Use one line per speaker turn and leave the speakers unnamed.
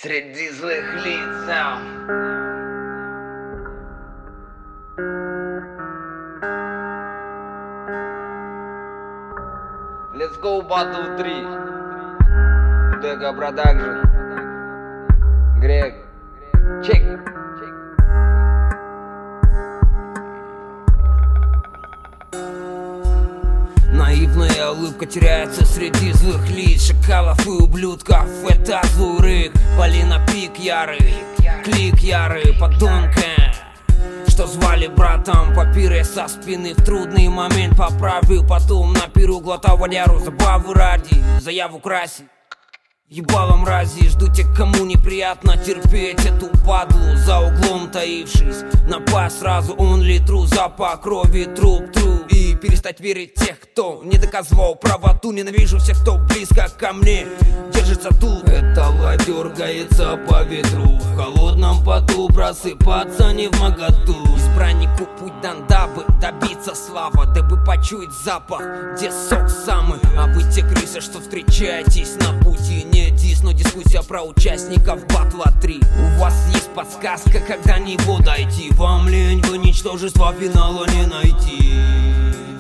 Среди злых лиц. Let's go Battle 3. Дега Продакшн. Грег. Чек.
Наивная улыбка теряется среди злых лиц шакалов и ублюдков. Это злой рык. Полина пик ярый, клик ярый, подонка, что звали братом по пире со спины. В трудный момент поправил, потом на пиру глотал валяру. Забавы ради, заяву красить. Ебало мрази, жду тех, кому неприятно терпеть эту падлу. За углом таившись, напасть сразу only true. Запах крови, труп, и перестать верить тех, кто не доказывал правоту. Ненавижу всех, кто близко ко мне держится тут. Эта власть дергается по ветру, в холодном поту просыпаться не вмоготу. Избраннику путь дан, дабы добиться славы, дабы почуять запах, где сок самый. А вы те крысы, что встречаетесь на пути. Не дис, но дискуссия про участников батла 3. У вас есть подсказка, когда не дойти. Вам лень, вы ничтожество финала не найти.